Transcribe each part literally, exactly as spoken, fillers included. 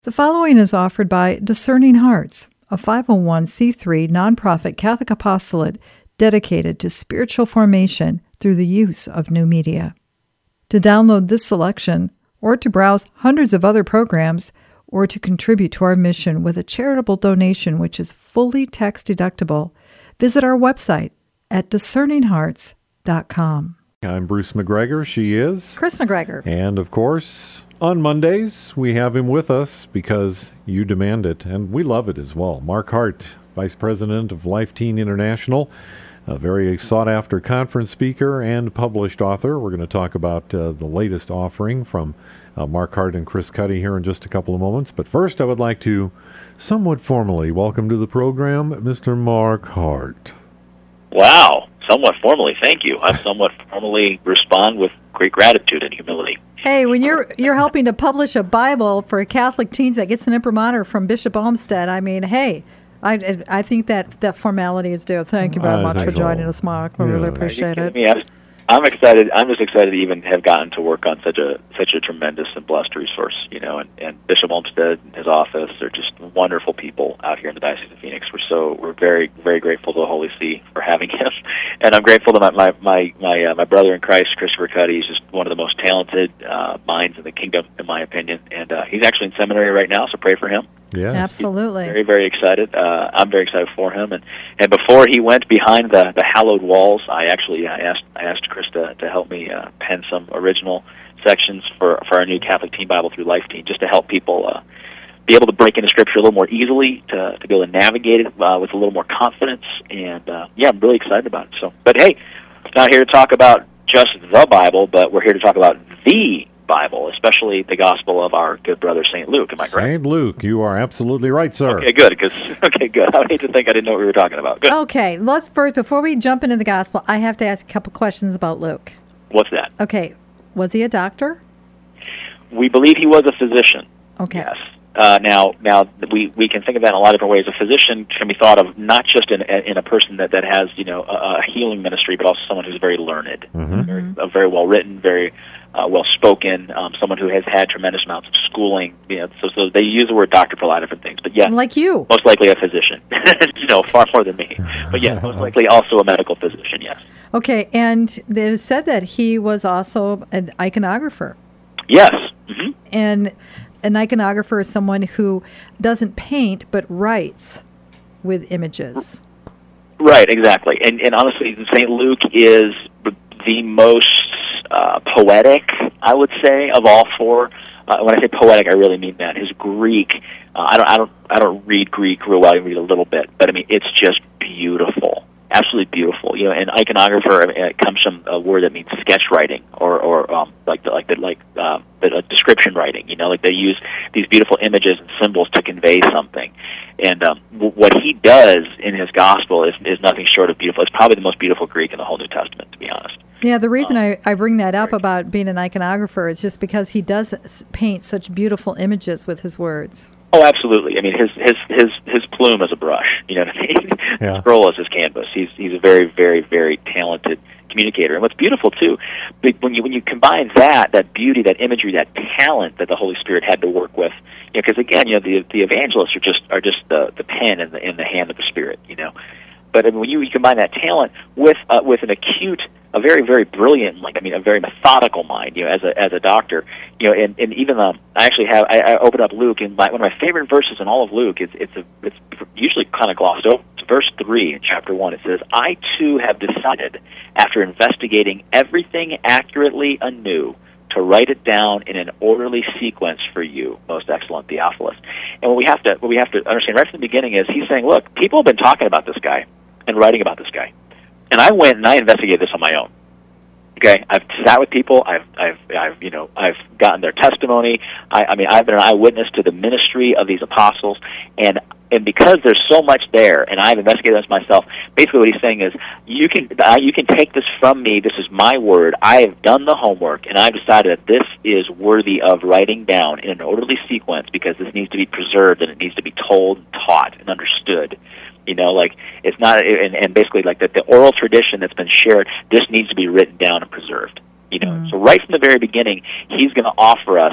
The following is offered by Discerning Hearts, a five oh one c three nonprofit Catholic apostolate dedicated to spiritual formation through the use of new media. To download this selection, or to browse hundreds of other programs, or to contribute to our mission with a charitable donation which is fully tax deductible, visit our website at discerning hearts dot com. I'm Bruce McGregor. She is Chris McGregor. And of course, on Mondays, we have him with us because you demand it, and we love it as well. Mark Hart, Vice President of Life Teen International, a very sought-after conference speaker and published author. We're going to talk about uh, the latest offering from uh, Mark Hart and Chris Cuddy here in just a couple of moments. But first, I would like to somewhat formally welcome to the program Mister Mark Hart. Wow, somewhat formally, thank you. I somewhat formally respond with great gratitude and humility. Hey, when you're you're helping to publish a Bible for Catholic teens that gets an imprimatur from Bishop Olmsted, I mean, hey, I I think that, that formality is due. Thank you very I much for think so. joining us, Mark. We Yeah. really appreciate Are you it. kidding me? I'm, I'm excited. I'm just excited to even have gotten to work on such a such a tremendous and blessed resource. You know, and, and Bishop Olmsted and his office are just wonderful people out here in the Diocese of Phoenix. We're so we're very very grateful to the Holy See for having him, and I'm grateful to my my my my, uh, my brother in Christ, Christopher Cuddy. He's just one of the most talented uh, minds in the kingdom, in my opinion. And uh, he's actually in seminary right now, so pray for him. Yes. Absolutely. Very, very excited. Uh, I'm very excited for him. And, and before he went behind the, the hallowed walls, I actually I asked I asked Chris to, to help me uh, pen some original sections for, for our new Catholic Teen Bible through Life Teen, just to help people uh, be able to break into Scripture a little more easily, to, to be able to navigate it uh, with a little more confidence. And, uh, yeah, I'm really excited about it. So, but, hey, not here to talk about just the Bible, but we're here to talk about the Bible, especially the gospel of our good brother Saint Luke. Am I correct? Saint Luke, you are absolutely right, sir. Okay, good. Cause, okay, good. I would hate to think I didn't know what we were talking about. Good. Okay, let's first, before we jump into the gospel, I have to ask a couple questions about Luke. What's that? Okay, was he a doctor? We believe he was a physician. Okay. Yes. Uh, now, now we, we can think of that in a lot of different ways. A physician can be thought of not just in in a person that, that has you know a, a healing ministry, but also someone who's very learned, Mm-hmm. very, uh, very well written, very uh, well spoken, um, someone who has had tremendous amounts of schooling. You know, so so they use the word doctor for a lot of different things. But yeah, Like you. most likely a physician. you know, far more than me. But yeah, most likely also a medical physician. Yes. Okay, and it is said that he was also an iconographer. Yes. Mm-hmm. And an iconographer is someone who doesn't paint but writes with images. Right, exactly. And and honestly, Saint Luke is the most uh, poetic, I would say, of all four. Uh, when I say poetic, I really mean that. His Greek, uh, I don't, I don't, I don't read Greek real well. I read a little bit, but I mean, it's just beautiful, absolutely beautiful. You know, and iconographer, I mean, it comes from a word that means sketch writing, or or um, like the, like the, like uh, the uh, description writing. You know, like they use these beautiful images and symbols to convey something. And um, w- what he does in his gospel is is nothing short of beautiful. It's probably the most beautiful Greek in the whole New Testament, to be honest. Yeah, the reason Um, I, I bring that up right. about being an iconographer is just because he does s- paint such beautiful images with his words. Oh, absolutely. I mean, his his his his plume is a brush. You know what I mean? Yeah. His scroll is his canvas. He's he's a very very very talented communicator. And what's beautiful too, but when you when you combine that that beauty, that imagery, that talent that the Holy Spirit had to work with, you know, because again, you know, the the evangelists are just are just the the pen in the in the hand of the Spirit, you know. But I mean, when you, you combine that talent with uh, with an acute, a very very brilliant, like I mean, a very methodical mind, you know, as a as a doctor, you know, and, and even um, I actually have I, I open up Luke, and my, one of my favorite verses in all of Luke is it's a it's usually kind of glossed over. It's verse three in chapter one. It says, "I too have decided, after investigating everything accurately anew, to write it down in an orderly sequence for you, most excellent Theophilus." And what we have to what we have to understand right from the beginning is he's saying, look, people have been talking about this guy and writing about this guy, and I went and I investigated this on my own. Okay, I've sat with people. I've, I've, I've, you know, I've gotten their testimony. I, I mean, I've been an eyewitness to the ministry of these apostles, and and because there's so much there, and I've investigated this myself. Basically, what he's saying is, you can, uh, you can take this from me. This is my word. I have done the homework, and I've decided that this is worthy of writing down in an orderly sequence because this needs to be preserved and it needs to be told, and taught, and understood. You know, like, it's not, and, and basically, like, that the oral tradition that's been shared, this needs to be written down and preserved. You know, Mm. so right from the very beginning, he's going to offer us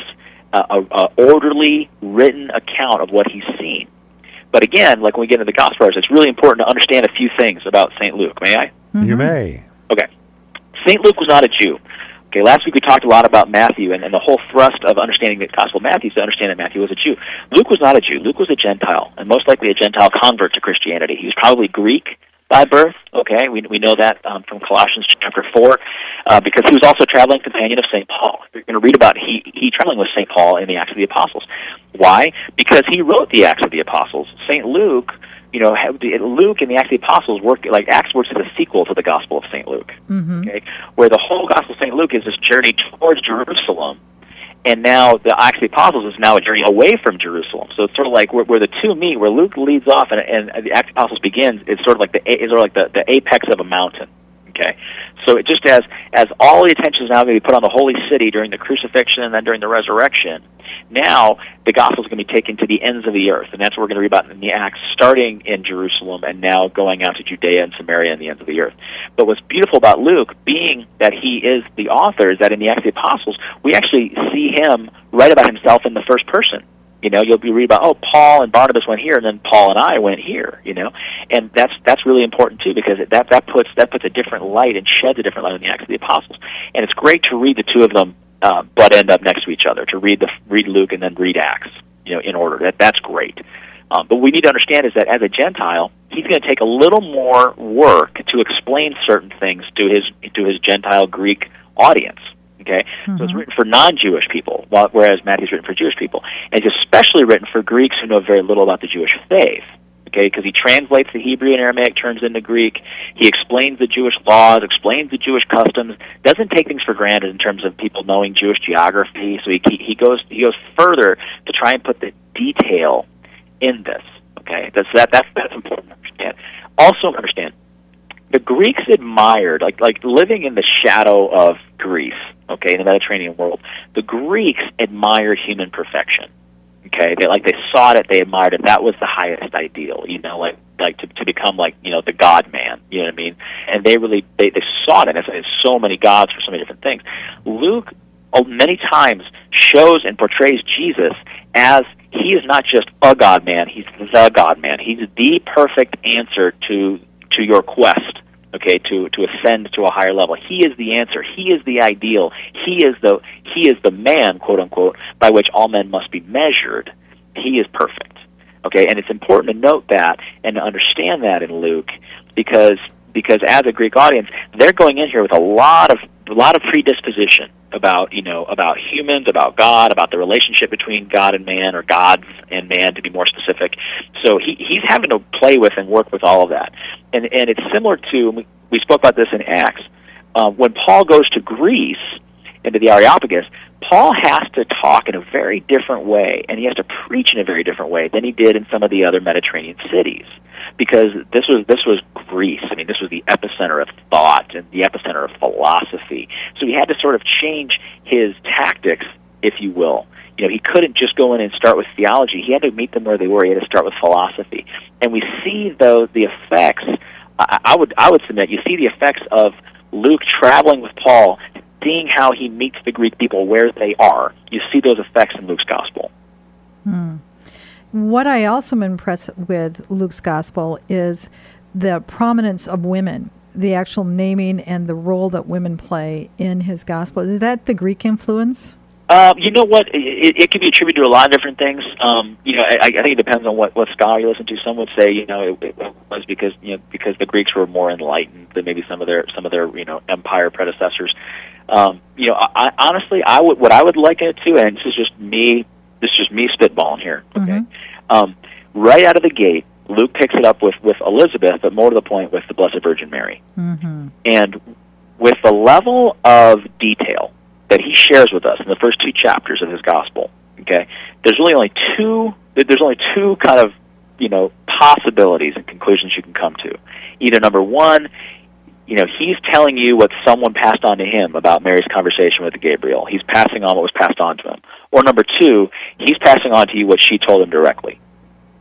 a, a, a orderly, written account of what he's seen. But again, like when we get into the Gospel writers, it's really important to understand a few things about Saint Luke. May I? Mm-hmm. You may. Okay. Saint Luke was not a Jew. Okay, last week we talked a lot about Matthew, and, and the whole thrust of understanding the Gospel of Matthew is to understand that Matthew was a Jew. Luke was not a Jew. Luke was a Gentile, and most likely a Gentile convert to Christianity. He was probably Greek by birth. Okay, we we know that um, from Colossians chapter four, uh, because he was also a traveling companion of Saint Paul. You're going to read about he he traveling with Saint Paul in the Acts of the Apostles. Why? Because he wrote the Acts of the Apostles. Saint Luke, you know, Luke and the Acts of the Apostles work like Acts works as a sequel to the Gospel of Saint Luke. Mm-hmm. Okay, where the whole Gospel of Saint Luke is this journey towards Jerusalem. And now the Acts of the Apostles is now a journey away from Jerusalem. So it's sort of like where, where the two meet, where Luke leads off and, and the Acts of the Apostles begins. It's sort of like the it's sort of like the, the apex of a mountain. Okay, so it just as as all the attention is now going to be put on the holy city during the crucifixion and then during the resurrection. Now the gospel is going to be taken to the ends of the earth, and that's what we're going to read about in the Acts, starting in Jerusalem and now going out to Judea and Samaria and the ends of the earth. But what's beautiful about Luke, being that he is the author, is that in the Acts of the Apostles, we actually see him write about himself in the first person. You know, you'll be read about, oh, Paul and Barnabas went here, and then Paul and I went here. You know, and that's that's really important too, because that that puts that puts a different light and sheds a different light on the Acts of the Apostles. And it's great to read the two of them, uh, but end up next to each other. To read the read Luke and then read Acts, you know, in order. That that's great. Um, but what we need to understand is that as a Gentile, he's going to take a little more work to explain certain things to his to his Gentile Greek audience. Okay, mm-hmm. So it's written for non-Jewish people, whereas Matthew's written for Jewish people. And it's especially written for Greeks who know very little about the Jewish faith, okay, because he translates the Hebrew and Aramaic, turns into Greek. He explains the Jewish laws, explains the Jewish customs, doesn't take things for granted in terms of people knowing Jewish geography. So he he goes he goes further to try and put the detail in this, okay? That's that that's that's important to understand. Also understand, the Greeks admired, like like living in the shadow of Greece, okay, in the Mediterranean world, the Greeks admired human perfection. Okay, they like they sought it, they admired it. That was the highest ideal, you know, like like to to become like, you know, the God man, you know what I mean? And they really they, they sought it. There's so many gods for so many different things. Luke many times shows and portrays Jesus as he is not just a God man, he's the God man. He's the perfect answer to to your quest, okay, to, to ascend to a higher level. He is the answer. He is the ideal. He is the he is the man, quote unquote, by which all men must be measured. He is perfect. Okay, and it's important to note that and to understand that in Luke, because because as a Greek audience, they're going in here with a lot of a lot of predisposition about, you know, about humans, about God, about the relationship between God and man, or gods and man, to be more specific. So he, he's having to play with and work with all of that. And and it's similar to, we, we spoke about this in Acts, uh, when Paul goes to Greece, into the Areopagus, Paul has to talk in a very different way, and he has to preach in a very different way than he did in some of the other Mediterranean cities, because this was this was Greece. I mean, this was the epicenter of thought and the epicenter of philosophy. So he had to sort of change his tactics, if you will. You know, he couldn't just go in and start with theology. He had to meet them where they were. He had to start with philosophy. And we see, though, the effects, I, I would I would submit, you see the effects of Luke traveling with Paul, seeing how he meets the Greek people where they are. You see those effects in Luke's gospel. Hmm. What I also am impressed with Luke's gospel is the prominence of women, the actual naming and the role that women play in his gospel. Is that the Greek influence? Uh, you know what? It, it can be attributed to a lot of different things. Um, you know, I, I think it depends on what, what scholar you listen to. Some would say, you know, it, it was because you know because the Greeks were more enlightened than maybe some of their some of their you know empire predecessors. Um, you know, I, honestly, I would what I would liken it to, and this is just me. This is just me spitballing here. Okay, mm-hmm. um, right out of the gate, Luke picks it up with with Elizabeth, but more to the point, with the Blessed Virgin Mary, mm-hmm. and with the level of detail that he shares with us in the first two chapters of his gospel. Okay, there's really only two. There's only two kind of you know possibilities and conclusions you can come to. Either number one, you know, he's telling you what someone passed on to him about Mary's conversation with Gabriel. He's passing on what was passed on to him. Or number two, he's passing on to you what she told him directly.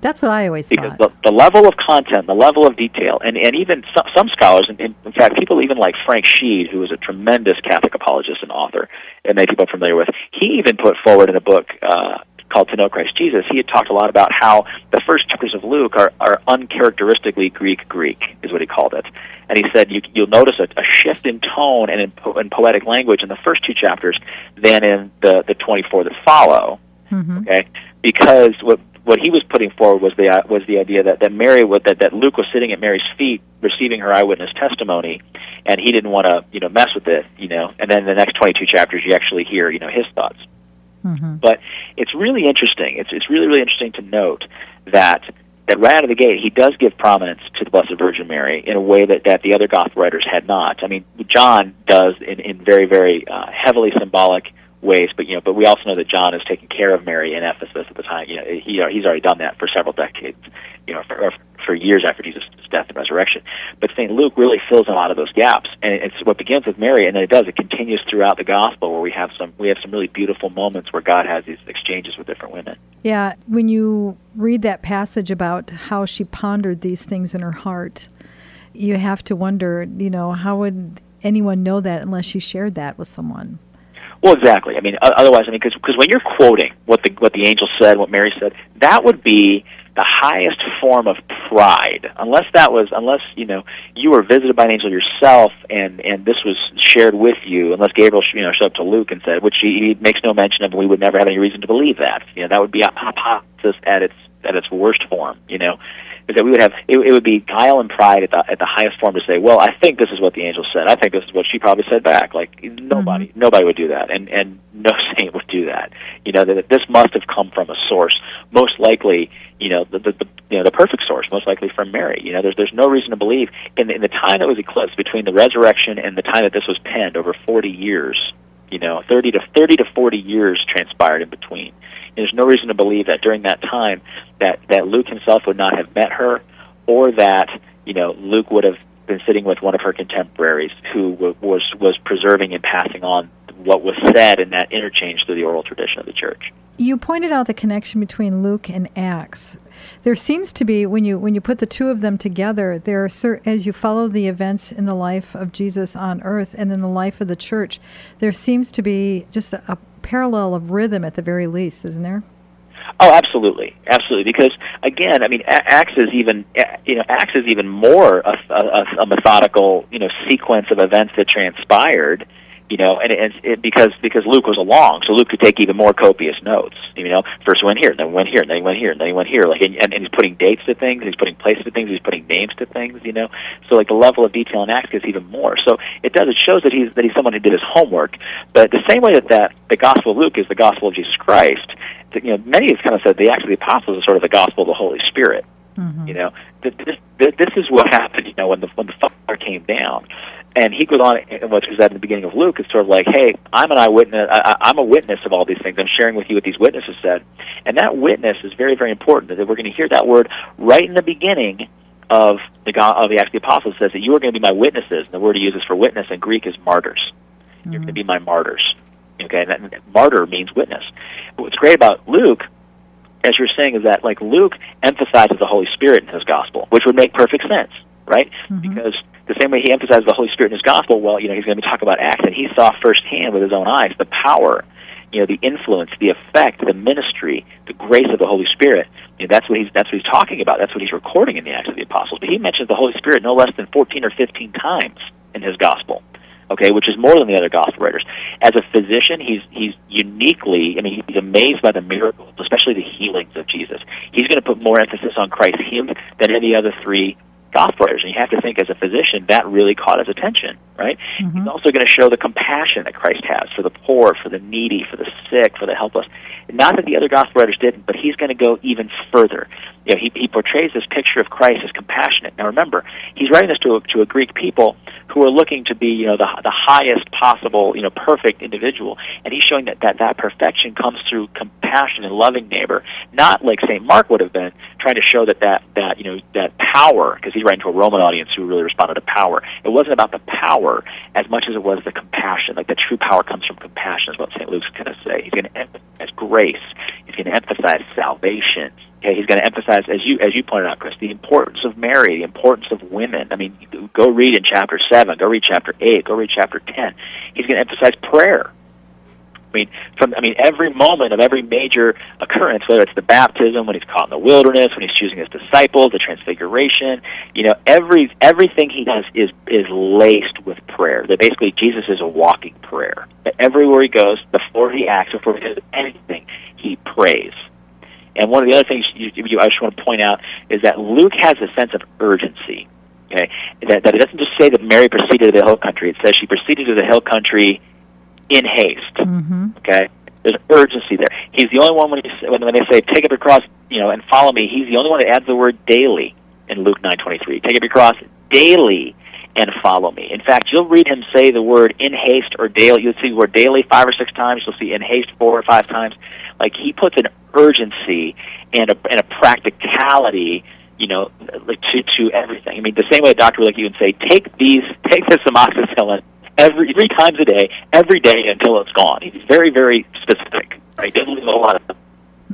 That's what I always because thought. The, the level of content, the level of detail, and, and even some, some scholars, and in, in fact, people even like Frank Sheed, who is a tremendous Catholic apologist and author, and many people are familiar with, he even put forward in a book uh, called To Know Christ Jesus, he had talked a lot about how the first chapters of Luke are, are uncharacteristically Greek-Greek, is what he called it. And he said you, you'll notice a, a shift in tone and in, po- in poetic language in the first two chapters than in the, the twenty-four that follow. Mm-hmm. Okay, because what what he was putting forward was the uh, was the idea that that Mary was, that that Luke was sitting at Mary's feet receiving her eyewitness testimony, and he didn't want to you know mess with it, you know. And then in the next twenty-two chapters, you actually hear you know his thoughts. Mm-hmm. But it's really interesting. It's it's really really interesting to note that. that right out of the gate, he does give prominence to the Blessed Virgin Mary in a way that, that the other Gospel writers had not. I mean, John does in, in very, very uh, heavily symbolic ways, but you know, but we also know that John is taking care of Mary in Ephesus at the time. You know, he he's already done that for several decades, you know, for, for years after Jesus' death and resurrection. But Saint Luke really fills in a lot of those gaps, and it's what begins with Mary, and then it does. It continues throughout the Gospel, where we have some we have some really beautiful moments where God has these exchanges with different women. Yeah, when you read that passage about how she pondered these things in her heart, you have to wonder, you know, how would anyone know that unless she shared that with someone? Well, exactly. I mean, otherwise, I mean, because when you're quoting what the what the angel said, what Mary said, that would be the highest form of pride. Unless that was, unless you know, you were visited by an angel yourself, and and this was shared with you. Unless Gabriel, you know, showed up to Luke and said, which he, he makes no mention of, and we would never have any reason to believe that. You know, that would be hypothesis at its at its worst form. You know. Is that we would have it, it would be guile and pride at the at the highest form to say, well, I think this is what the angel said. I think this is what she probably said back. Like nobody, mm-hmm. nobody would do that, and and no saint would do that. You know that this must have come from a source, most likely, you know, the, the, the you know the perfect source, most likely from Mary. You know, there's there's no reason to believe in the, in the time that was eclipsed between the resurrection and the time that this was penned, over forty years. You know, thirty to thirty to forty years transpired in between. There's no reason to believe that during that time that, that Luke himself would not have met her, or that you know Luke would have been sitting with one of her contemporaries who w- was was preserving and passing on what was said in that interchange through the oral tradition of the Church. You pointed out the connection between Luke and Acts. There seems to be, when you when you put the two of them together, there are certain, as you follow the events in the life of Jesus on earth and in the life of the Church, there seems to be just a, a parallel of rhythm at the very least, isn't there? Oh, absolutely, absolutely. Because again, I mean, Acts is even you know Acts is even more a, a, a methodical you know sequence of events that transpired. You know, and it, it, because because Luke was along, so Luke could take even more copious notes. You know, first he went here, then he went here, then he went here, then he went here. Like, and, and he's putting dates to things, he's putting places to things, he's putting names to things. You know, so like the level of detail in Acts gets even more. So it does. It shows that he's that he's someone who did his homework. But the same way that, that the Gospel of Luke is the Gospel of Jesus Christ, you know, many have kind of said the Acts of the Apostles is sort of the Gospel of the Holy Spirit. Mm-hmm. You know, this, this this is what happened. You know, when the when the fire came down. And he goes on, what was at the beginning of Luke, is sort of like, hey, I'm an eyewitness, I, I'm a witness of all these things. I'm sharing with you what these witnesses said. And that witness is very, very important, that we're going to hear that word right in the beginning of the of the Acts of the Apostles. It says that you are going to be my witnesses. And the word he uses for witness in Greek is martyrs. Mm-hmm. You're going to be my martyrs. Okay, and that, martyr means witness. But what's great about Luke, as you're saying, is that like Luke emphasizes the Holy Spirit in his gospel, which would make perfect sense, right? Mm-hmm. Because the same way he emphasizes the Holy Spirit in his gospel, well, you know, he's going to talk about Acts, and he saw firsthand with his own eyes the power, you know, the influence, the effect, the ministry, the grace of the Holy Spirit. You know, that's what he's that's what he's talking about. That's what he's recording in the Acts of the Apostles. But he mentions the Holy Spirit no less than fourteen or fifteen times in his gospel. Okay, which is more than the other gospel writers. As a physician, he's he's uniquely, I mean, he's amazed by the miracles, especially the healings of Jesus. He's going to put more emphasis on Christ's healing than any other three gospel writers, and you have to think as a physician that really caught his attention, right? Mm-hmm. He's also going to show the compassion that Christ has for the poor, for the needy, for the sick, for the helpless. Not that the other gospel writers didn't, but he's going to go even further. You know, he, he portrays this picture of Christ as compassionate. Now remember, he's writing this to a, to a Greek people who are looking to be, you know, the the highest possible, you know, perfect individual, and he's showing that that, that perfection comes through compassion and loving neighbor, not like Saint Mark would have been, trying to show that that, that you know that power, because he's writing to a Roman audience who really responded to power. It wasn't about the power as much as it was the compassion. Like the true power comes from compassion is what Saint Luke's going to say. He's going to emphasize grace. He's going to emphasize salvation. Okay, he's going to emphasize, as you as you pointed out, Chris, the importance of Mary, the importance of women. I mean, go read in chapter seven, go read chapter eight, go read chapter ten. He's going to emphasize prayer. I mean, from I mean, every moment of every major occurrence, whether it's the baptism, when he's caught in the wilderness, when he's choosing his disciples, the transfiguration, you know, every everything he does is is laced with prayer. That basically Jesus is a walking prayer. That everywhere he goes, before he acts, before he does anything, he prays. And one of the other things you, you, I just want to point out is that Luke has a sense of urgency. Okay, that that it doesn't just say that Mary proceeded to the hill country. It says she proceeded to the hill country in haste. Mm-hmm. Okay, there's urgency there. He's the only one when, he, when they say take up your cross, you know, and follow me. He's the only one that adds the word daily in Luke nine twenty-three. Take up your cross daily and follow me. In fact, you'll read him say the word in haste or daily. You'll see the word daily five or six times. You'll see in haste four or five times. Like he puts an urgency and a, and a practicality, you know, like to to everything. I mean, the same way a doctor would like you would say, take these, take this amoxicillin every three times a day, every day until it's gone. He's very, very specific. Right? Doesn't leave a lot of them.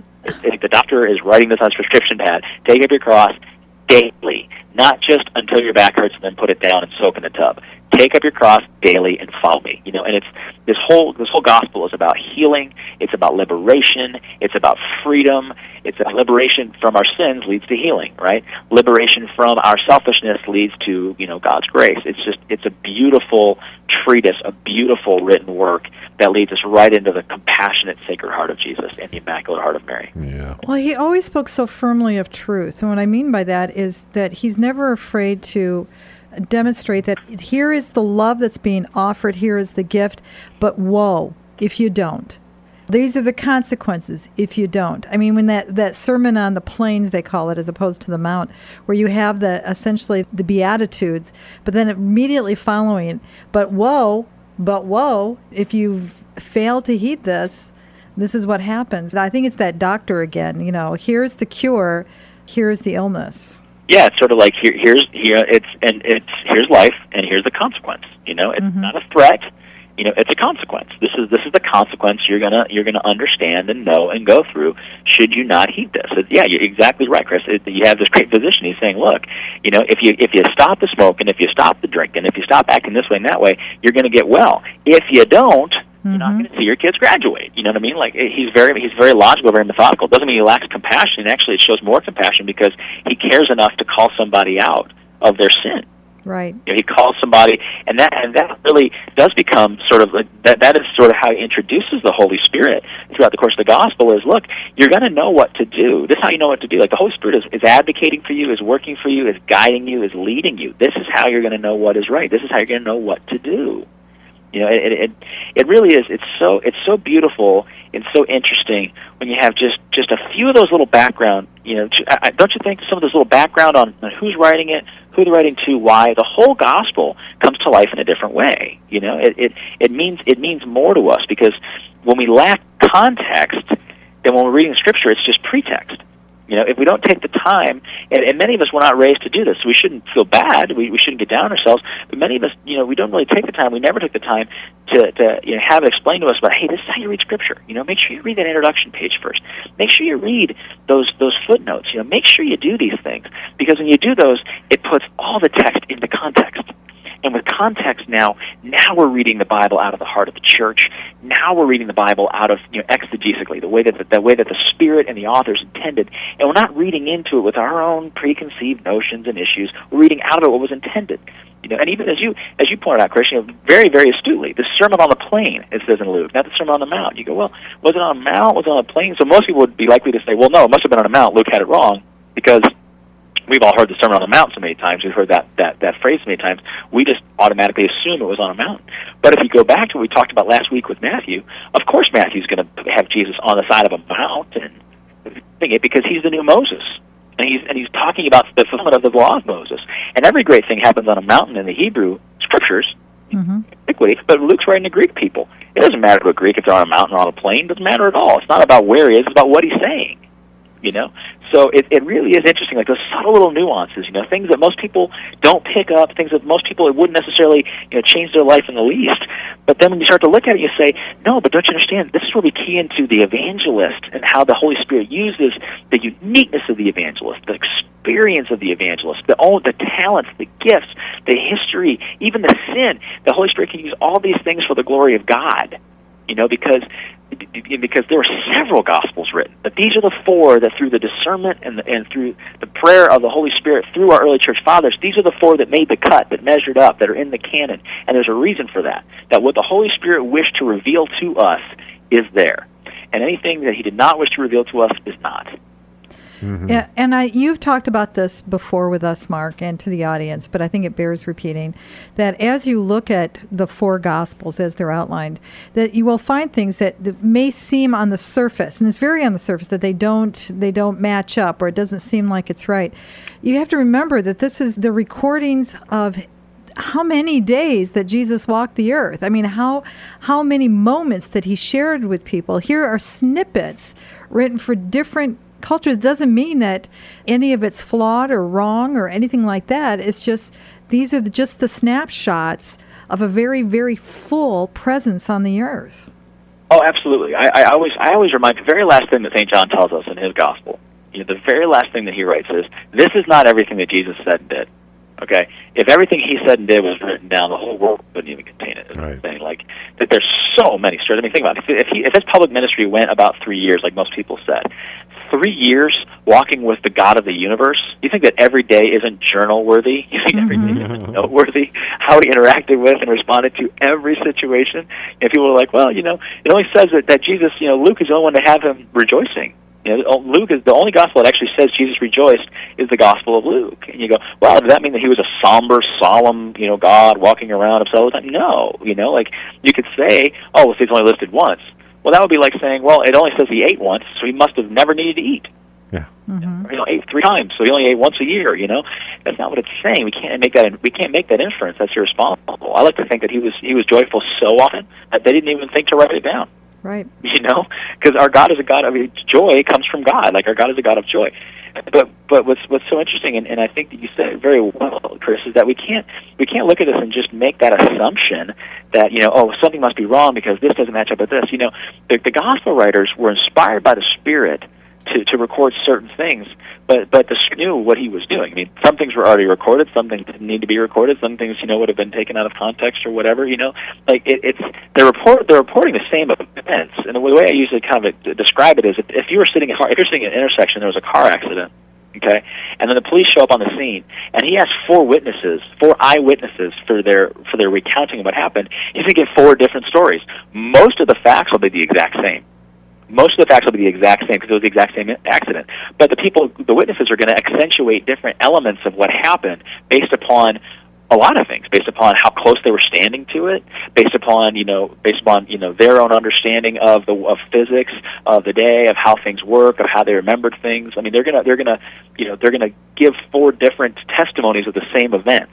If the doctor is writing this on his prescription pad, take up your cross daily, not just until your back hurts and then put it down and soak in the tub. Take up your cross daily and follow me. You know, and it's this whole this whole gospel is about healing. It's about liberation. It's about freedom. It's about liberation from our sins leads to healing, right? Liberation from our selfishness leads to, you know, God's grace. It's just it's a beautiful treatise, a beautiful written work that leads us right into the compassionate Sacred Heart of Jesus and the Immaculate Heart of Mary. Yeah. Well, he always spoke so firmly of truth, and what I mean by that is that he's never afraid to demonstrate that here is the love that's being offered, here is the gift, but woe if you don't. These are the consequences if you don't. I mean, when that, that sermon on the plains, they call it, as opposed to the mount, where you have the essentially the Beatitudes, but then immediately following it, but woe, but woe, if you fail to heed this, this is what happens. I think it's that doctor again, you know, here's the cure, here's the illness. Yeah, it's sort of like here, here's here it's and it's here's life and here's the consequence. You know, it's mm-hmm. not a threat. You know, it's a consequence. This is this is the consequence you're gonna you're gonna understand and know and go through. Should you not heed this? It, yeah, you're exactly right, Chris. It, you have this great physician. He's saying, look, you know, if you if you stop the smoking, if you stop the drinking, if you stop acting this way and that way, you're gonna get well. If you don't, you're not going to see your kids graduate. You know what I mean? Like he's very, he's very logical, very methodical. Doesn't mean he lacks compassion. Actually, it shows more compassion because he cares enough to call somebody out of their sin. Right. You know, he calls somebody, and that and that really does become sort of like, that. That is sort of how he introduces the Holy Spirit throughout the course of the gospel. Is look, you're going to know what to do. This is how you know what to do. Like the Holy Spirit is, is advocating for you, is working for you, is guiding you, is leading you. This is how you're going to know what is right. This is how you're going to know what to do. You know, it, it it really is. It's so it's so beautiful and so interesting when you have just, just a few of those little background. You know, don't you think some of those little background on, on who's writing it, who they're writing to, why the whole gospel comes to life in a different way. You know, it it it means it means more to us because when we lack context, then when we're reading Scripture, it's just pretext. You know, if we don't take the time, and, and many of us were not raised to do this, so we shouldn't feel bad. We, we shouldn't get down on ourselves. But many of us, you know, we don't really take the time. We never took the time to, to you know, have it explained to us about, hey, this is how you read Scripture. You know, make sure you read that introduction page first. Make sure you read those those footnotes. You know, make sure you do these things because when you do those, it puts all the text into context. And with context now, now we're reading the Bible out of the heart of the church. Now we're reading the Bible out of, you know, exegetically, the way that the, the way that the Spirit and the authors intended. And we're not reading into it with our own preconceived notions and issues. We're reading out of it what was intended. You know, and even as you as you pointed out, Chris, you know, very, very astutely, the Sermon on the Plain, it says in Luke, not the Sermon on the Mount. You go, well, was it on a mount? Was it on a plain? So most people would be likely to say, well, no, it must have been on a mount. Luke had it wrong because we've all heard the Sermon on the Mount so many times. We've heard that, that, that phrase so many times. We just automatically assume it was on a mountain. But if you go back to what we talked about last week with Matthew, of course Matthew's going to have Jesus on the side of a mountain it because he's the new Moses. And he's and he's talking about the fulfillment of the law of Moses. And every great thing happens on a mountain in the Hebrew Scriptures, mm-hmm. antiquity, but Luke's writing to Greek people. It doesn't matter to a Greek if they're on a mountain or on a plain. It doesn't matter at all. It's not about where he is. It's about what he's saying. you know? So it, it really is interesting, like those subtle little nuances, you know, things that most people don't pick up, things that most people, it wouldn't necessarily, you know, change their life in the least. But then when you start to look at it, you say, no, but don't you understand, this is where we key into the evangelist and how the Holy Spirit uses the uniqueness of the evangelist, the experience of the evangelist, the, all, the talents, the gifts, the history, even the sin. The Holy Spirit can use all these things for the glory of God, you know, because because there were several Gospels written. But these are the four that through the discernment and, the, and through the prayer of the Holy Spirit through our early church fathers, these are the four that made the cut, that measured up, that are in the canon. And there's a reason for that, that what the Holy Spirit wished to reveal to us is there. And anything that he did not wish to reveal to us is not. Mm-hmm. Yeah, and I, you've talked about this before with us, Mark, and to the audience, but I think it bears repeating, that as you look at the four Gospels as they're outlined, that you will find things that, that may seem on the surface, and it's very on the surface, that they don't they don't match up, or it doesn't seem like it's right. You have to remember that this is the recordings of how many days that Jesus walked the earth. I mean, how how many moments that he shared with people. Here are snippets written for different cultures. Doesn't mean that any of it's flawed or wrong or anything like that. It's just, these are the, just the snapshots of a very, very full presence on the earth. Oh, absolutely. I, I always I always remind, the very last thing that Saint John tells us in his gospel, you know, the very last thing that he writes is, this is not everything that Jesus said and did. Okay, if everything he said and did was written down, the whole world wouldn't even contain it. Right. Saying, like, that there's so many stories. I mean, think about it. If, he, if his public ministry went about three years, like most people said, three years walking with the God of the universe, you think that every day isn't journal-worthy? You think every day isn't noteworthy? How he interacted with and responded to every situation? And people are like, well, you know, it only says that, that Jesus, you know, Luke is the only one to have him rejoicing. You know, Luke is the only gospel that actually says Jesus rejoiced is the Gospel of Luke. And you go, well, does that mean that he was a somber, solemn, you know, God walking around upset all the time? No. You know, like, you could say, oh, well, he's only listed once. Well, that would be like saying, well, it only says he ate once, so he must have never needed to eat. Yeah. Mm-hmm. Or, you know, ate three times, so he only ate once a year. You know, that's not what it's saying. We can't make that. We can't make that inference. That's irresponsible. I like to think that he was he was joyful so often that they didn't even think to write it down. Right. You know, because our God is a God. I mean, joy comes from God. Like, our God is a God of joy. But but what's what's so interesting, and, and I think that you said it very well, Chris, is that we can't we can't look at this and just make that assumption that, you know, oh, something must be wrong because this doesn't match up with this. You know, the, the gospel writers were inspired by the Spirit to, to record certain things, but but the Spirit knew what he was doing. I mean, some things were already recorded, some things didn't need to be recorded, some things, you know, would have been taken out of context or whatever. You know, like it, it's they're report they're reporting the same events, and the way I usually kind of describe it is if, if you were sitting in if you're sitting at an intersection, there was a car accident. Okay, and then the police show up on the scene, and he has four witnesses, four eyewitnesses for their for their recounting of what happened. He's going to give four different stories. Most of the facts will be the exact same. Most of the facts will be the exact same because it was the exact same accident. But the people, the witnesses, are going to accentuate different elements of what happened based upon a lot of things, based upon how close they were standing to it, based upon, you know, based upon, you know, their own understanding of the of physics of the day, of how things work, of how they remembered things. I mean, they're gonna they're gonna you know they're gonna give four different testimonies of the same events.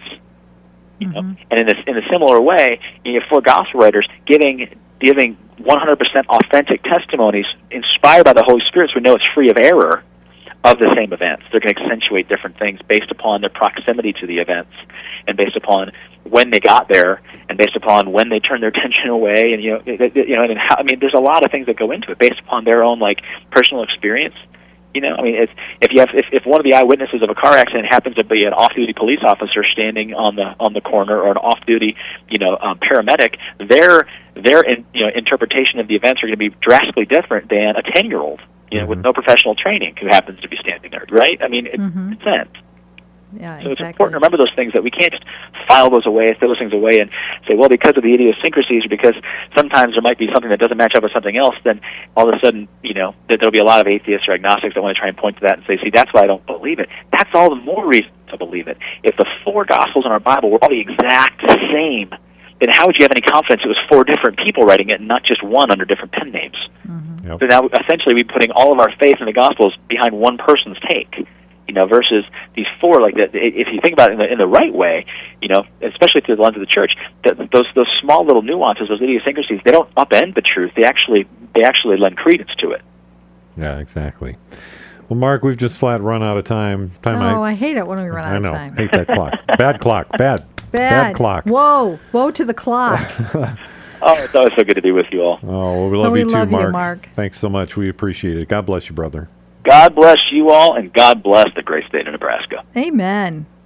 You know, mm-hmm. And in a in a similar way, you have four gospel writers giving giving one hundred percent authentic testimonies inspired by the Holy Spirit, so we know it's free of error, of the same events. They're going to accentuate different things based upon their proximity to the events, and based upon when they got there, and based upon when they turned their attention away, and you know, you know, and how, I mean, there's a lot of things that go into it based upon their own like personal experience. You know, I mean, it's, if you have if, if one of the eyewitnesses of a car accident happens to be an off-duty police officer standing on the on the corner, or an off-duty, you know, um, paramedic, their their in, you know interpretation of the events are going to be drastically different than a ten-year-old. You know, mm-hmm. with no professional training, who happens to be standing there, right? I mean, it mm-hmm. makes sense. Yeah, so exactly. It's important to remember those things, that we can't just file those away, throw those things away, and say, well, because of the idiosyncrasies, or because sometimes there might be something that doesn't match up with something else, then all of a sudden, you know, that there'll be a lot of atheists or agnostics that want to try and point to that and say, see, that's why I don't believe it. That's all the more reason to believe it. If the four Gospels in our Bible were all the exact same, then how would you have any confidence it was four different people writing it and not just one under different pen names? Mm-hmm. Yep. So now, essentially, we're putting all of our faith in the Gospels behind one person's take, you know, versus these four. Like that, if you think about it in the, in the right way, you know, especially through the lens of the church, that those those small little nuances, those idiosyncrasies, they don't upend the truth. They actually they actually lend credence to it. Yeah, exactly. Well, Mark, we've just flat run out of time. Time Oh, I, I hate it when we run out I of know. time. Hate that clock. Bad clock. Bad. Bad. Bad clock. Whoa. Woe to the clock. Oh, it's always so good to be with you all. Oh, well, we love Oh, we you too, love you, Mark. Mark. Thanks so much. We appreciate it. God bless you, brother. God bless you all, and God bless the great state of Nebraska. Amen.